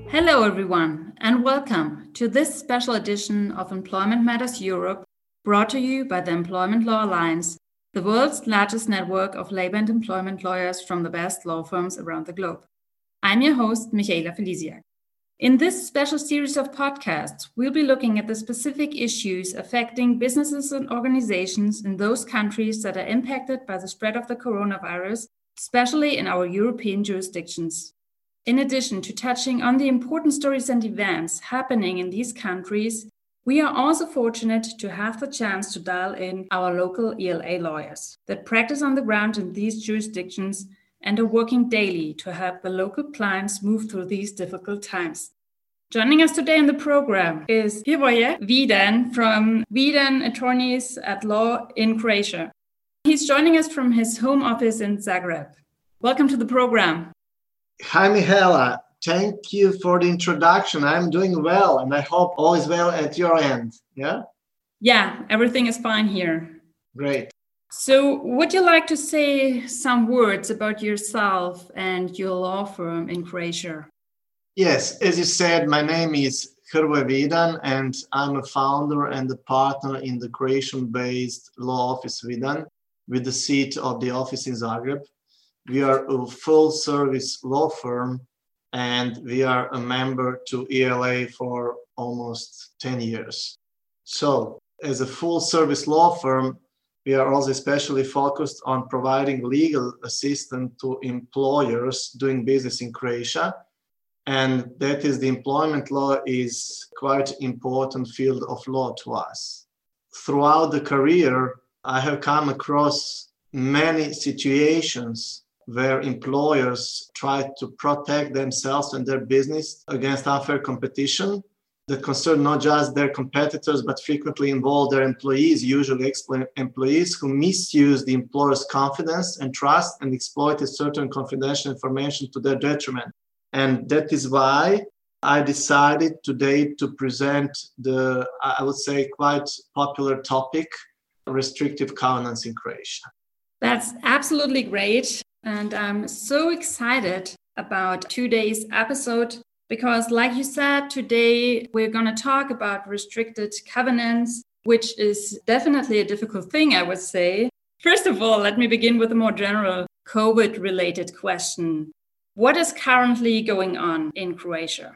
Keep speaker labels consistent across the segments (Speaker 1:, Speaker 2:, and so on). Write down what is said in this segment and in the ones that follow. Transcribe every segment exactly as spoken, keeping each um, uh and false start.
Speaker 1: Hello, everyone, and welcome to this special edition of Employment Matters Europe, brought to you by the Employment Law Alliance, the world's largest network of labor and employment lawyers from the best law firms around the globe. I'm your host, Michaela Felisiak. In this special series of podcasts, we'll be looking at the specific issues affecting businesses and organizations in those countries that are impacted by the spread of the coronavirus, especially in our European jurisdictions. In addition to touching on the important stories and events happening in these countries, we are also fortunate to have the chance to dial in our local E L A lawyers that practice on the ground in these jurisdictions and are working daily to help the local clients move through these difficult times. Joining us today in the program is Hrvoje Vidan from Vidan Attorneys at Law in Croatia. He's joining us from his home office in Zagreb. Welcome to the program.
Speaker 2: Hi, Michaela. Thank you for the introduction. I'm doing well, and I hope all is well at your end. Yeah?
Speaker 1: Yeah, everything is fine here.
Speaker 2: Great.
Speaker 1: So would you like to say some words about yourself and your law firm in Croatia?
Speaker 2: Yes, as you said, my name is Hrvoje Vidan, and I'm a founder and a partner in the Croatian-based law office Vidan, with the seat of the office in Zagreb. We are a full-service law firm, and we are a member to E L A for almost ten years. So, as a full-service law firm, we are also especially focused on providing legal assistance to employers doing business in Croatia. And that is the employment law is quite important field of law to us. Throughout the career, I have come across many situations where employers try to protect themselves and their business against unfair competition that concern not just their competitors, but frequently involve their employees, usually employees who misuse the employer's confidence and trust and exploit certain confidential information to their detriment. And that is why I decided today to present the, I would say, quite popular topic, restrictive covenants in Croatia.
Speaker 1: That's absolutely great. And I'm so excited about today's episode because, like you said, today we're going to talk about restricted covenants, which is definitely a difficult thing, I would say. First of all, let me begin with a more general COVID-related question. What is currently going on in Croatia?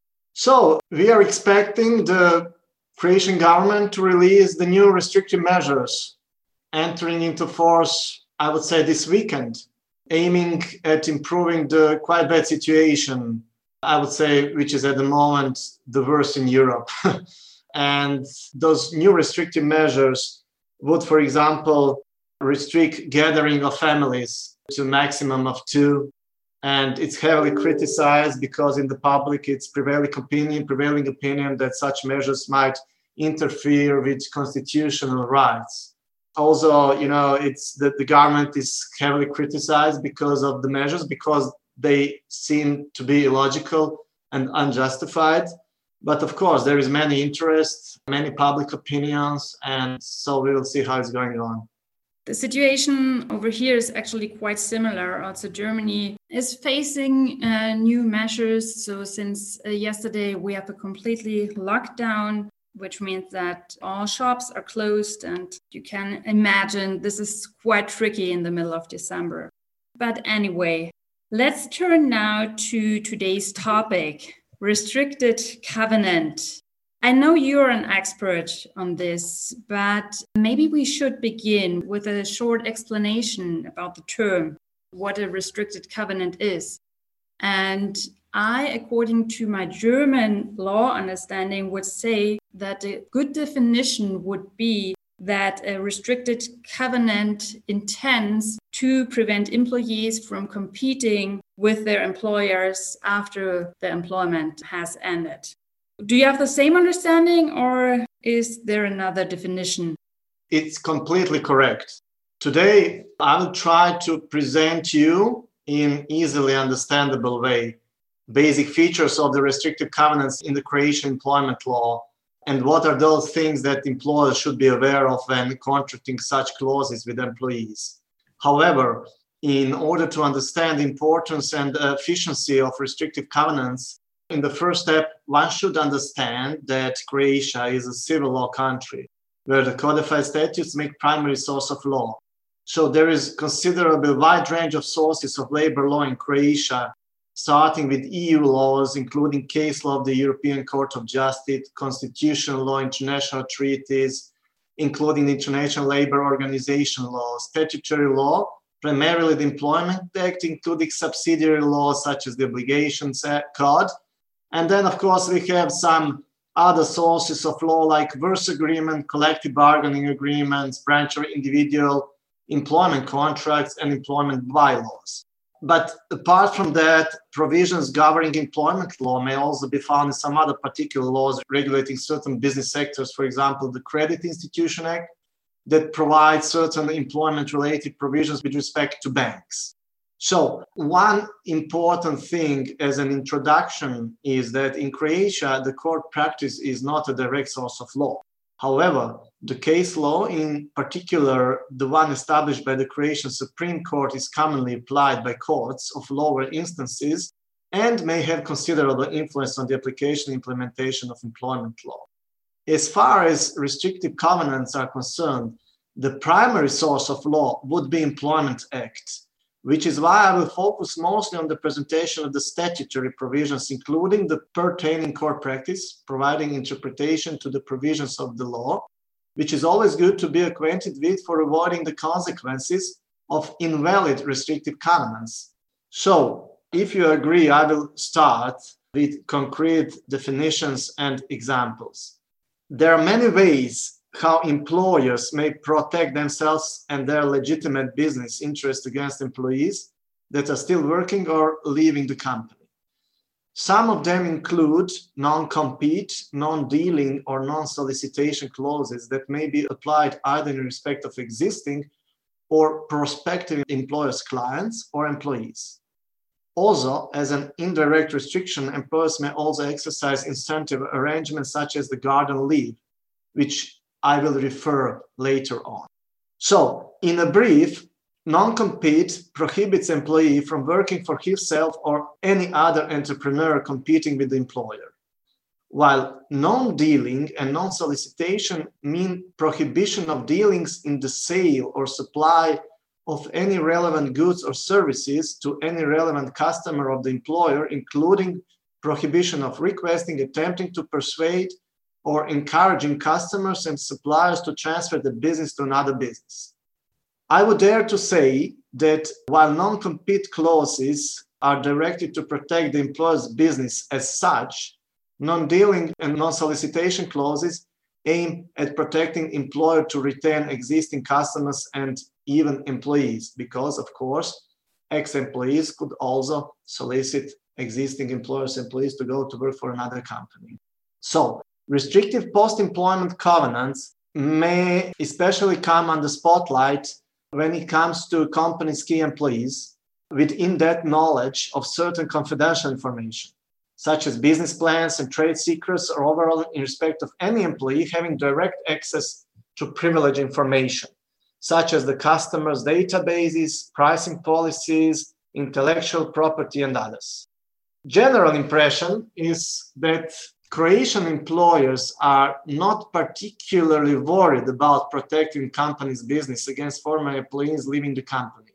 Speaker 2: So we are expecting the Croatian government to release the new restrictive measures entering into force, I would say, this weekend, aiming at improving the quite bad situation, I would say, which is at the moment the worst in Europe. And those new restrictive measures would, for example, restrict gathering of families to a maximum of two. And it's heavily criticized because in the public it's prevailing opinion, prevailing opinion that such measures might interfere with constitutional rights. Also, you know, it's that the government is heavily criticized because of the measures, because they seem to be illogical and unjustified. But of course, there is many interests, many public opinions, and so we will see how it's going on.
Speaker 1: The situation over here is actually quite similar. Also, Germany is facing uh, new measures. So since uh, yesterday, we have a completely lockdown, which means that all shops are closed. And you can imagine this is quite tricky in the middle of December. But anyway, let's turn now to today's topic, restricted covenant. I know you're an expert on this, but maybe we should begin with a short explanation about the term, what a restricted covenant is. And I, according to my German law understanding, would say that a good definition would be that a restricted covenant intends to prevent employees from competing with their employers after the employment has ended. Do you have the same understanding, or is there another definition?
Speaker 2: It's completely correct. Today, I will try to present you in easily understandable way basic features of the restrictive covenants in the Croatian employment law and what are those things that employers should be aware of when contracting such clauses with employees. However, in order to understand the importance and efficiency of restrictive covenants, In the first step, one should understand that Croatia is a civil law country where the codified statutes make primary source of law. So there is considerable wide range of sources of labor law in Croatia, starting with E U laws, including case law of the European Court of Justice, constitutional law, international treaties, including the International Labour Organization law, statutory law, primarily the Employment Act, including subsidiary laws such as the Obligations Code. And then, of course, we have some other sources of law like verse agreement, collective bargaining agreements, branch or individual employment contracts, and employment bylaws. But apart from that, provisions governing employment law may also be found in some other particular laws regulating certain business sectors, for example, the Credit Institution Act, that provides certain employment-related provisions with respect to banks. So one important thing as an introduction is that in Croatia, the court practice is not a direct source of law. However, the case law, in particular, the one established by the Croatian Supreme Court, is commonly applied by courts of lower instances and may have considerable influence on the application and implementation of employment law. As far as restrictive covenants are concerned, the primary source of law would be Employment Act, which is why I will focus mostly on the presentation of the statutory provisions, including the pertaining court practice, providing interpretation to the provisions of the law, which is always good to be acquainted with for avoiding the consequences of invalid restrictive covenants. So, if you agree, I will start with concrete definitions and examples. There are many ways how employers may protect themselves and their legitimate business interests against employees that are still working or leaving the company. Some of them include non-compete, non-dealing, or non-solicitation clauses that may be applied either in respect of existing or prospective employers' clients or employees. Also, as an indirect restriction, employers may also exercise incentive arrangements such as the garden leave, which I will refer later on. So, in a brief, non-compete prohibits employee from working for himself or any other entrepreneur competing with the employer, while non-dealing and non-solicitation mean prohibition of dealings in the sale or supply of any relevant goods or services to any relevant customer of the employer, including prohibition of requesting, attempting to persuade, or encouraging customers and suppliers to transfer the business to another business. I would dare to say that while non-compete clauses are directed to protect the employer's business as such, non-dealing and non-solicitation clauses aim at protecting employer to retain existing customers and even employees, because, of course, ex-employees could also solicit existing employers' employees to go to work for another company. So, restrictive post-employment covenants may especially come under spotlight when it comes to companies' key employees with in-depth knowledge of certain confidential information, such as business plans and trade secrets, or overall in respect of any employee having direct access to privileged information, such as the customers' databases, pricing policies, intellectual property, and others. General impression is that Croatian employers are not particularly worried about protecting companies' business against former employees leaving the company.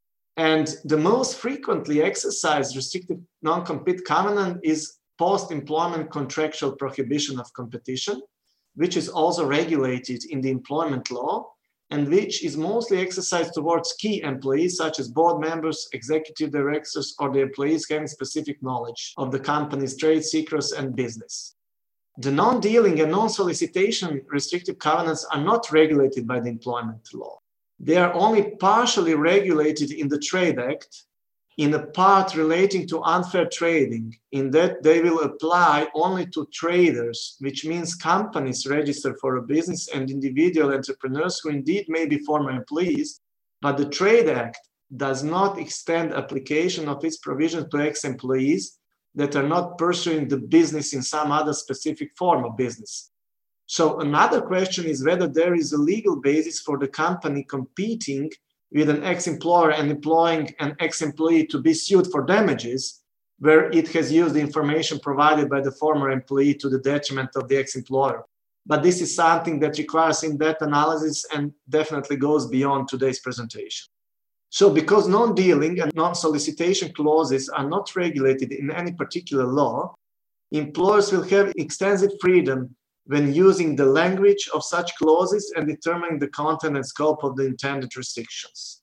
Speaker 2: And the most frequently exercised restrictive non-compete covenant is post-employment contractual prohibition of competition, which is also regulated in the employment law and which is mostly exercised towards key employees such as board members, executive directors, or the employees having specific knowledge of the company's trade secrets and business. The non-dealing and non-solicitation restrictive covenants are not regulated by the employment law. They are only partially regulated in the Trade Act, in a part relating to unfair trading, in that they will apply only to traders, which means companies registered for a business and individual entrepreneurs who indeed may be former employees, but the Trade Act does not extend application of its provision to ex-employees that are not pursuing the business in some other specific form of business. So another question is whether there is a legal basis for the company competing with an ex-employer and employing an ex-employee to be sued for damages where it has used the information provided by the former employee to the detriment of the ex-employer. But this is something that requires in-depth analysis and definitely goes beyond today's presentation. So because non-dealing and non-solicitation clauses are not regulated in any particular law, employers will have extensive freedom when using the language of such clauses and determining the content and scope of the intended restrictions.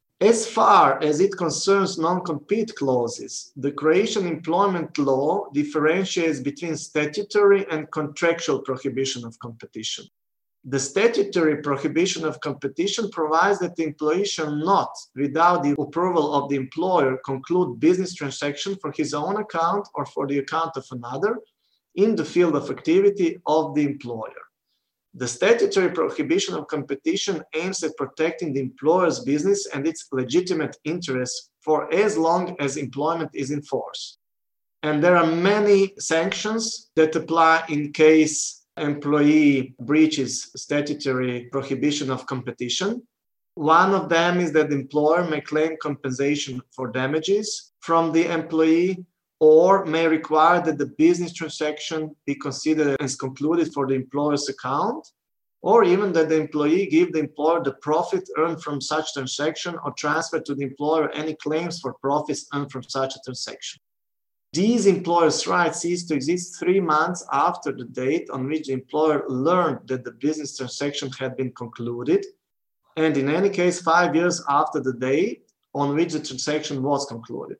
Speaker 2: As far as it concerns non-compete clauses, the Croatian employment law differentiates between statutory and contractual prohibition of competition. The statutory prohibition of competition provides that the employee shall not, without the approval of the employer, conclude business transaction for his own account or for the account of another in the field of activity of the employer. The statutory prohibition of competition aims at protecting the employer's business and its legitimate interests for as long as employment is in force. And there are many sanctions that apply in case employee breaches statutory prohibition of competition. One of them is that the employer may claim compensation for damages from the employee, or may require that the business transaction be considered as concluded for the employer's account, or even that the employee give the employer the profit earned from such transaction or transfer to the employer any claims for profits earned from such a transaction. These employers' rights cease to exist three months after the date on which the employer learned that the business transaction had been concluded, and in any case, five years after the date on which the transaction was concluded.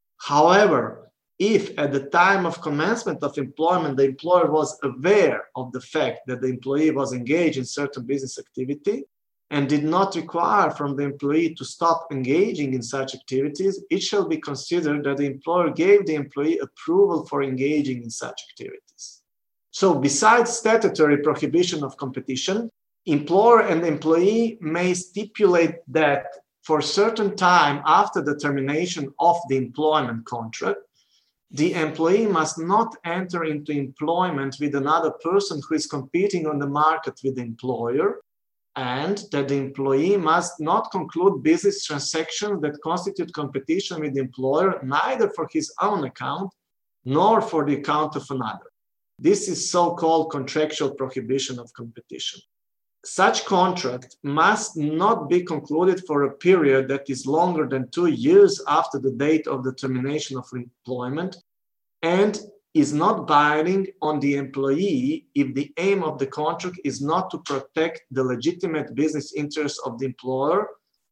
Speaker 2: However, if at the time of commencement of employment, the employer was aware of the fact that the employee was engaged in certain business activity and did not require from the employee to stop engaging in such activities, it shall be considered that the employer gave the employee approval for engaging in such activities. So besides statutory prohibition of competition, employer and employee may stipulate that for a certain time after the termination of the employment contract, the employee must not enter into employment with another person who is competing on the market with the employer, and that the employee must not conclude business transactions that constitute competition with the employer, neither for his own account nor for the account of another. This is so-called contractual prohibition of competition. Such contract must not be concluded for a period that is longer than two years after the date of the termination of employment, and is not binding on the employee if the aim of the contract is not to protect the legitimate business interests of the employer,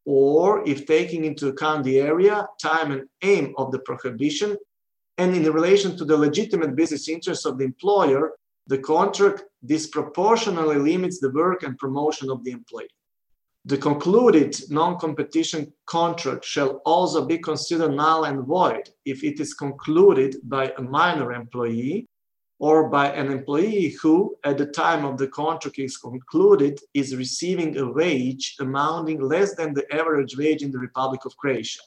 Speaker 2: or if taking into account the area, time, and aim of the prohibition, and in relation to the legitimate business interests of the employer, the contract disproportionately limits the work and promotion of the employee. The concluded non-competition contract shall also be considered null and void if it is concluded by a minor employee or by an employee who, at the time of the contract is concluded, is receiving a wage amounting less than the average wage in the Republic of Croatia.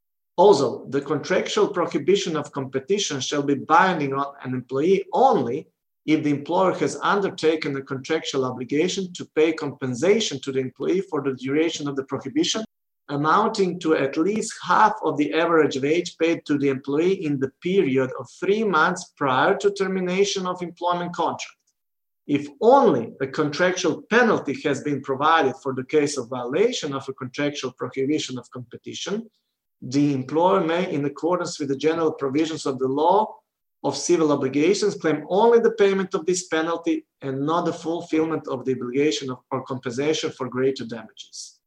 Speaker 2: Also, the contractual prohibition of competition shall be binding on an employee only if the employer has undertaken a contractual obligation to pay compensation to the employee for the duration of the prohibition, amounting to at least half of the average wage paid to the employee in the period of three months prior to termination of employment contract. If only a contractual penalty has been provided for the case of violation of a contractual prohibition of competition, the employer may, in accordance with the general provisions of the law of civil obligations, claim only the payment of this penalty and not the fulfillment of the obligation of, or compensation for greater damages.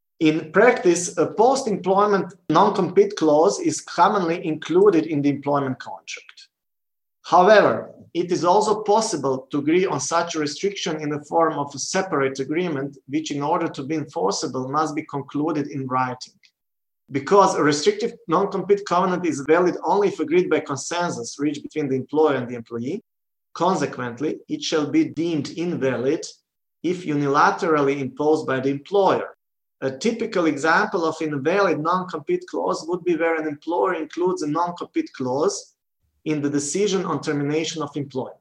Speaker 2: In practice, a post-employment non-compete clause is commonly included in the employment contract. However, it is also possible to agree on such a restriction in the form of a separate agreement, which in order to be enforceable must be concluded in writing. Because a restrictive non-compete covenant is valid only if agreed by consensus reached between the employer and the employee, consequently, it shall be deemed invalid if unilaterally imposed by the employer. A typical example of invalid non-compete clause would be where an employer includes a non-compete clause in the decision on termination of employment.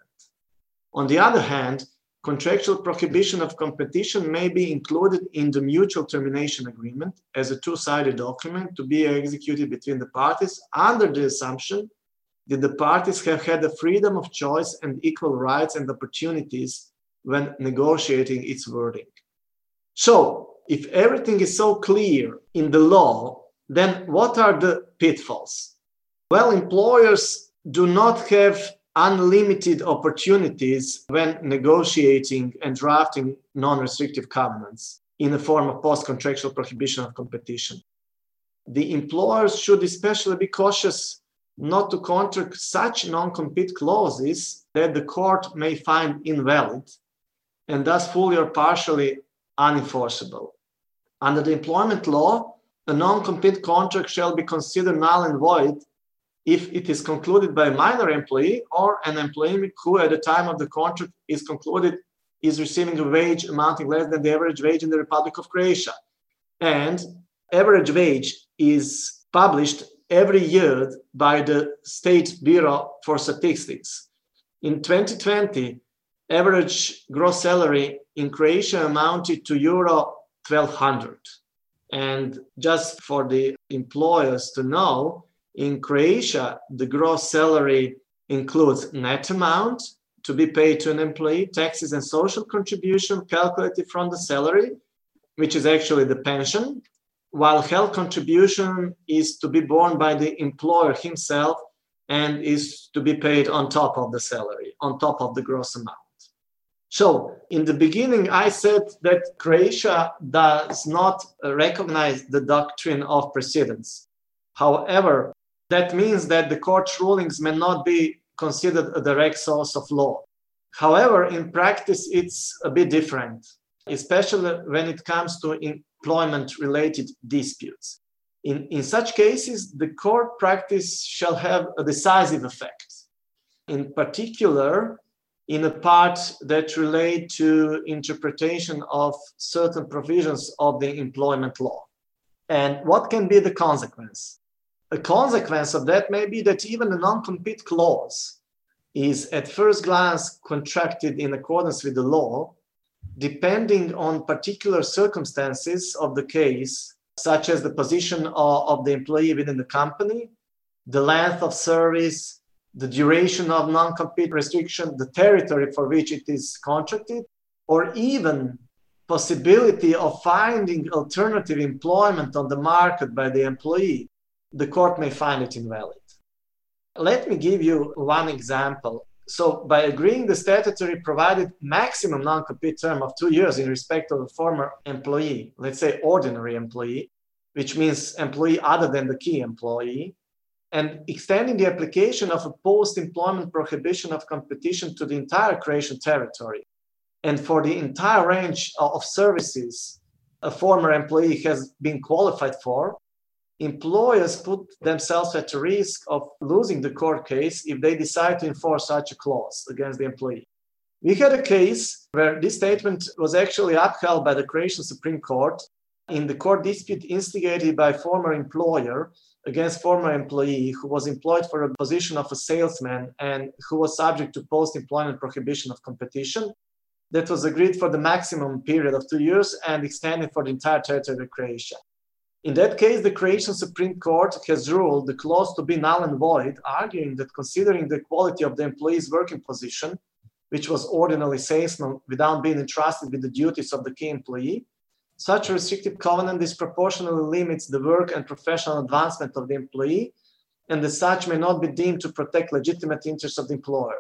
Speaker 2: On the other hand, contractual prohibition of competition may be included in the mutual termination agreement as a two-sided document to be executed between the parties under the assumption that the parties have had the freedom of choice and equal rights and opportunities when negotiating its wording. So, if everything is so clear in the law, then what are the pitfalls? Well, employers do not have unlimited opportunities when negotiating and drafting non-restrictive covenants in the form of post-contractual prohibition of competition. The employers should especially be cautious not to contract such non-compete clauses that the court may find invalid and thus fully or partially unenforceable. Under the employment law, a non-compete contract shall be considered null and void if it is concluded by a minor employee or an employee who at the time of the contract is concluded is receiving a wage amounting less than the average wage in the Republic of Croatia. And average wage is published every year by the State Bureau for Statistics. In twenty twenty, average gross salary in Croatia amounted to euro twelve hundred. And just for the employers to know, in Croatia, the gross salary includes net amount to be paid to an employee, taxes and social contribution calculated from the salary, which is actually the pension, while health contribution is to be borne by the employer himself and is to be paid on top of the salary, on top of the gross amount. So in the beginning, I said that Croatia does not recognize the doctrine of precedence. However, that means that the court's rulings may not be considered a direct source of law. However, in practice, it's a bit different, especially when it comes to employment-related disputes. In, in such cases, the court practice shall have a decisive effect. In particular, in a part that relate to interpretation of certain provisions of the employment law. And what can be the consequence? A consequence of that may be that even a non-compete clause is at first glance contracted in accordance with the law, depending on particular circumstances of the case, such as the position of, of the employee within the company, the length of service, the duration of non-compete restriction, the territory for which it is contracted, or even possibility of finding alternative employment on the market by the employee, the court may find it invalid. Let me give you one example. So by agreeing the statutory provided maximum non-compete term of two years in respect of a former employee, let's say ordinary employee, which means employee other than the key employee, and extending the application of a post-employment prohibition of competition to the entire Croatian territory. And for the entire range of services a former employee has been qualified for, employers put themselves at risk of losing the court case if they decide to enforce such a clause against the employee. We had a case where this statement was actually upheld by the Croatian Supreme Court in the court dispute instigated by a former employer against former employee who was employed for a position of a salesman and who was subject to post-employment prohibition of competition that was agreed for the maximum period of two years and extended for the entire territory of Croatia. In that case, the Croatian Supreme Court has ruled the clause to be null and void, arguing that considering the quality of the employee's working position, which was ordinarily salesman without being entrusted with the duties of the key employee, such a restrictive covenant disproportionately limits the work and professional advancement of the employee, and as such may not be deemed to protect legitimate interests of the employer.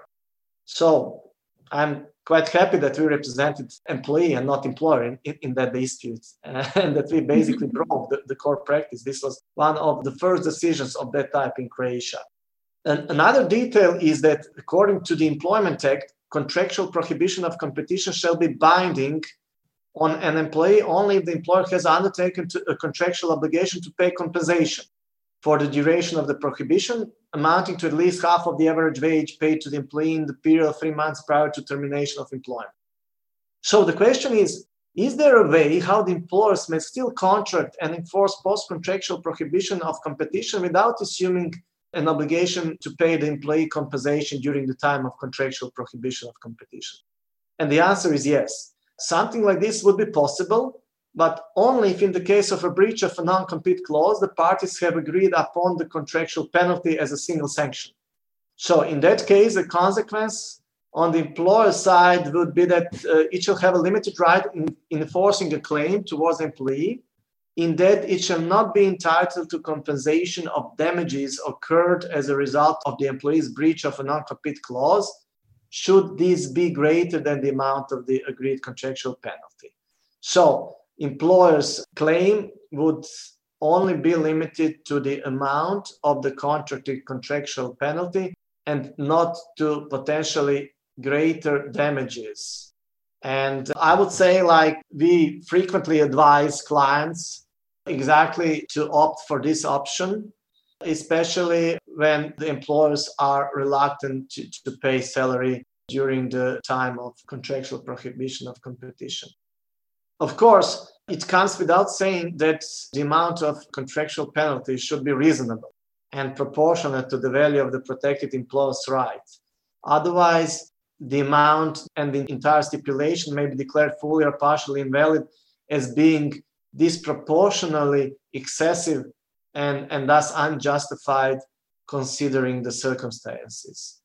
Speaker 2: So I'm quite happy that we represented employee and not employer in, in, in that dispute, and that we basically broke the, the court practice. This was one of the first decisions of that type in Croatia. And another detail is that according to the Employment Act, contractual prohibition of competition shall be binding on an employee only if the employer has undertaken to, a contractual obligation to pay compensation for the duration of the prohibition, amounting to at least half of the average wage paid to the employee in the period of three months prior to termination of employment. So the question is, is there a way how the employers may still contract and enforce post-contractual prohibition of competition without assuming an obligation to pay the employee compensation during the time of contractual prohibition of competition? And the answer is yes. Something like this would be possible, but only if in the case of a breach of a non-compete clause, the parties have agreed upon the contractual penalty as a single sanction. So in that case, the consequence on the employer side would be that uh, it shall have a limited right in, in enforcing a claim towards the employee, in that it shall not be entitled to compensation of damages occurred as a result of the employee's breach of a non-compete clause, should this be greater than the amount of the agreed contractual penalty. So employer's claim would only be limited to the amount of the contracted contractual penalty and not to potentially greater damages. And I would say, like, we frequently advise clients exactly to opt for this option, especially when the employers are reluctant to, to pay salary during the time of contractual prohibition of competition. Of course, it comes without saying that the amount of contractual penalty should be reasonable and proportionate to the value of the protected employer's right. Otherwise, the amount and the entire stipulation may be declared fully or partially invalid as being disproportionately excessive and, and thus unjustified considering the circumstances.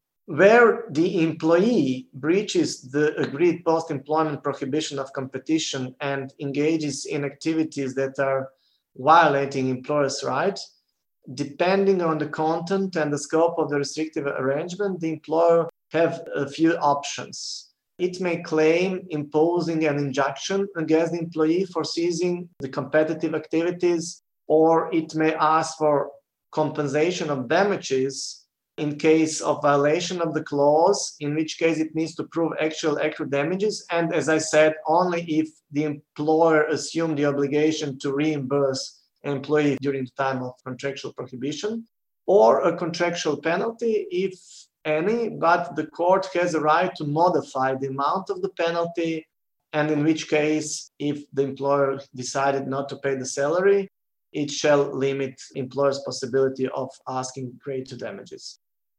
Speaker 2: Where the employee breaches the agreed post-employment prohibition of competition and engages in activities that are violating employer's rights, depending on the content and the scope of the restrictive arrangement, the employer have a few options. It may claim imposing an injunction against the employee for ceasing the competitive activities, or it may ask for compensation of damages in case of violation of the clause, in which case it needs to prove actual accrued damages. And as I said, only if the employer assumed the obligation to reimburse an employee during the time of contractual prohibition, or a contractual penalty, if any, but the court has a right to modify the amount of the penalty, and in which case, if the employer decided not to pay the salary, it shall limit employer's possibility of asking greater damages.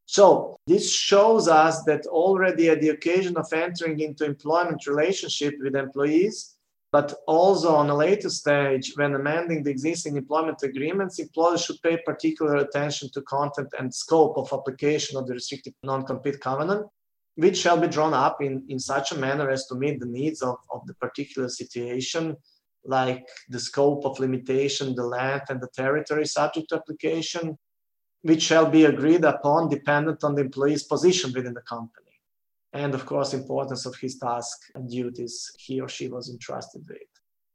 Speaker 2: So this shows us that already at the occasion of entering into employment relationship with employees, but also on a later stage when amending the existing employment agreements, employers should pay particular attention to content and scope of application of the restrictive non-compete covenant, which shall be drawn up in, in such a manner as to meet the needs of, of the particular situation, like the scope of limitation, the length and the territory subject to application, which shall be agreed upon dependent on the employee's position within the company. And of course, importance of his task and duties he or she was entrusted with.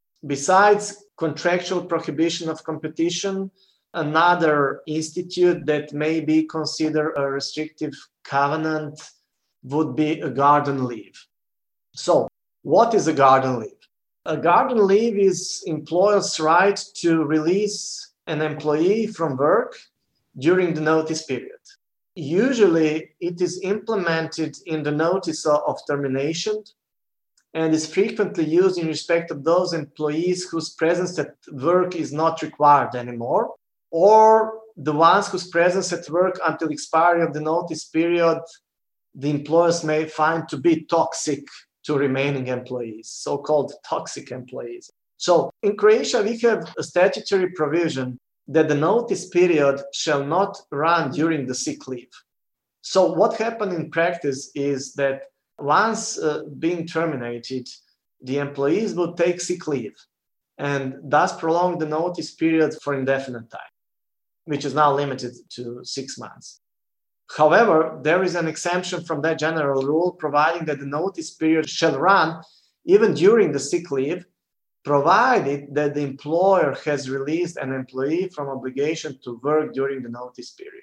Speaker 2: Besides contractual prohibition of competition, another institute that may be considered a restrictive covenant would be a garden leave. So, what is a garden leave? A garden leave is employer's right to release an employee from work during the notice period. Usually, it is implemented in the notice of termination and is frequently used in respect of those employees whose presence at work is not required anymore, or the ones whose presence at work until expiry of the notice period the employers may find to be toxic to remaining employees, so-called toxic employees. So in Croatia, we have a statutory provision that the notice period shall not run during the sick leave. So what happened in practice is that once uh, being terminated, the employees would take sick leave and thus prolong the notice period for indefinite time, which is now limited to six months. However, there is an exemption from that general rule, providing that the notice period shall run even during the sick leave, provided that the employer has released an employee from obligation to work during the notice period.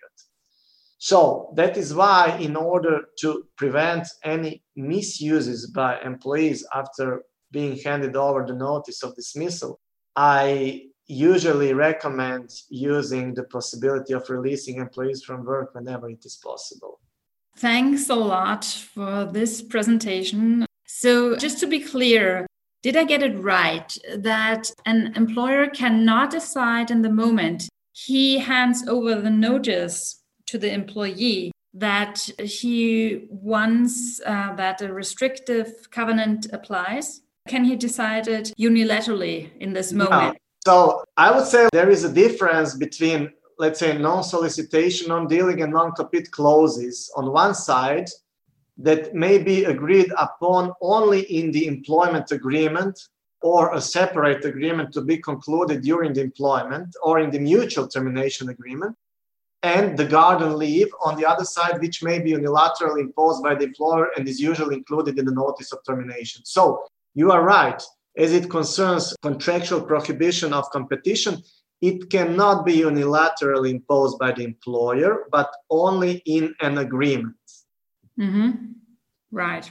Speaker 2: So that is why, in order to prevent any misuses by employees after being handed over the notice of dismissal, I usually recommend using the possibility of releasing employees from work whenever it is possible.
Speaker 1: Thanks a lot for this presentation. So just to be clear, did I get it right that an employer cannot decide in the moment he hands over the notice to the employee that he wants uh, that a restrictive covenant applies? Can he decide it unilaterally in this moment?
Speaker 2: No. So I would say there is a difference between let's say, non-solicitation, non-dealing, and non-compete clauses on one side that may be agreed upon only in the employment agreement or a separate agreement to be concluded during the employment or in the mutual termination agreement, and the garden leave on the other side, which may be unilaterally imposed by the employer and is usually included in the notice of termination. So you are right. As it concerns contractual prohibition of competition, it cannot be unilaterally imposed by the employer, but only in an agreement.
Speaker 1: Mm-hmm. Right.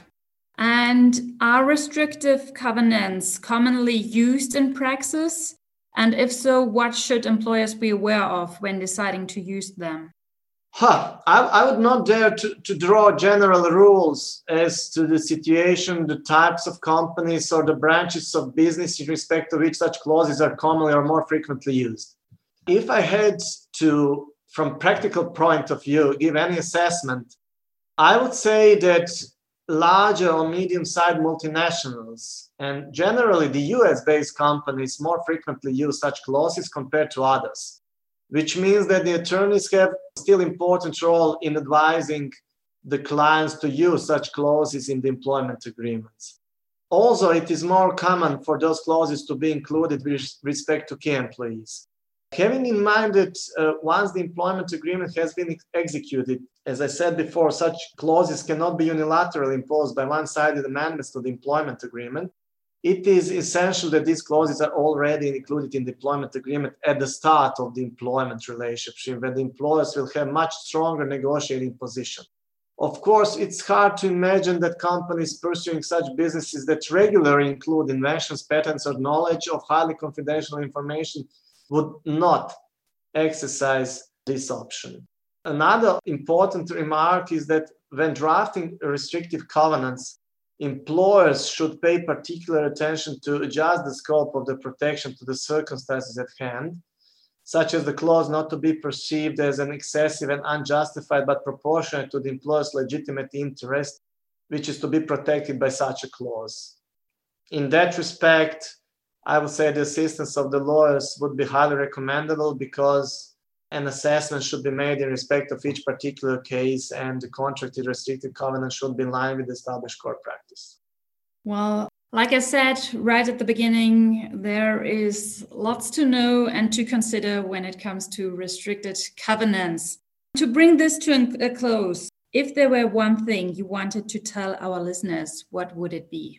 Speaker 1: And are restrictive covenants commonly used in praxis? And if so, what should employers be aware of when deciding to use them?
Speaker 2: Huh. I, I would not dare to, to draw general rules as to the situation, the types of companies, or the branches of business in respect to which such clauses are commonly or more frequently used. If I had to, from practical point of view, give any assessment, I would say that larger or medium-sized multinationals and generally the U S-based companies more frequently use such clauses compared to others, which means that the attorneys have still important role in advising the clients to use such clauses in the employment agreements. Also, it is more common for those clauses to be included with respect to key employees. Having in mind that uh, once the employment agreement has been ex- executed, as I said before, such clauses cannot be unilaterally imposed by one-sided amendments to the employment agreement. It is essential that these clauses are already included in the employment agreement at the start of the employment relationship, when the employers will have much stronger negotiating position. Of course, it's hard to imagine that companies pursuing such businesses that regularly include inventions, patents, or knowledge of highly confidential information would not exercise this option. Another important remark is that when drafting restrictive covenants, employers should pay particular attention to adjust the scope of the protection to the circumstances at hand, such as the clause not to be perceived as an excessive and unjustified, but proportionate to the employer's legitimate interest, which is to be protected by such a clause. In that respect, I would say the assistance of the lawyers would be highly recommendable, because an assessment should be made in respect of each particular case, and the contracted restrictive covenant should be in line with established court practice.
Speaker 1: Well, like I said right at the beginning, there is lots to know and to consider when it comes to restricted covenants. To bring this to a close, if there were one thing you wanted to tell our listeners, what would it be?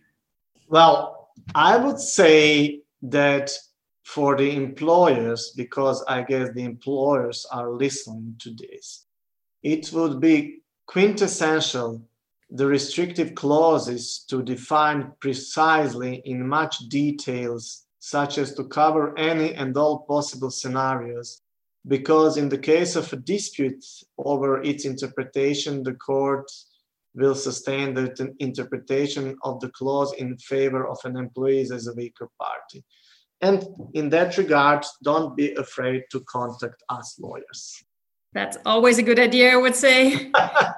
Speaker 2: Well, I would say that for the employers, because I guess the employers are listening to this, it would be quintessential the restrictive clauses to define precisely in much details, such as to cover any and all possible scenarios, because in the case of a dispute over its interpretation, the court will sustain the t- interpretation of the clause in favor of an employee as a weaker party. And in that regard, don't be afraid to contact us lawyers.
Speaker 1: That's always a good idea, I would say.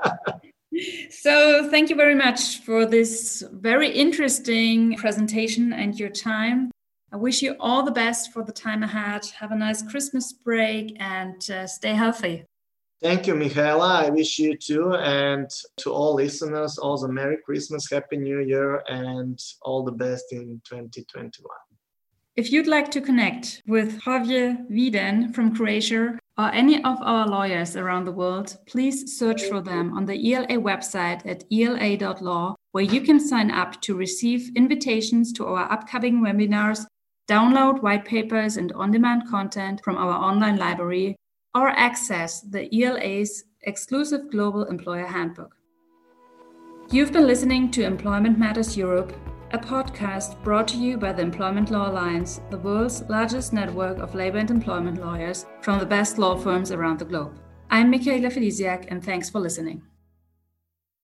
Speaker 1: So thank you very much for this very interesting presentation and your time. I wish you all the best for the time ahead. Have a nice Christmas break and uh, stay healthy.
Speaker 2: Thank you, Michaela. I wish you too. And to all listeners, also Merry Christmas, Happy New Year, and all the best in twenty twenty-one.
Speaker 1: If you'd like to connect with Javier Viden from Croatia or any of our lawyers around the world, please search for them on the E L A website at E L A dot law, where you can sign up to receive invitations to our upcoming webinars, download white papers and on-demand content from our online library, or access the E L A's exclusive Global Employer Handbook. You've been listening to Employment Matters Europe, a podcast brought to you by the Employment Law Alliance, the world's largest network of labor and employment lawyers from the best law firms around the globe. I'm Michaela Felisiak, and thanks for listening.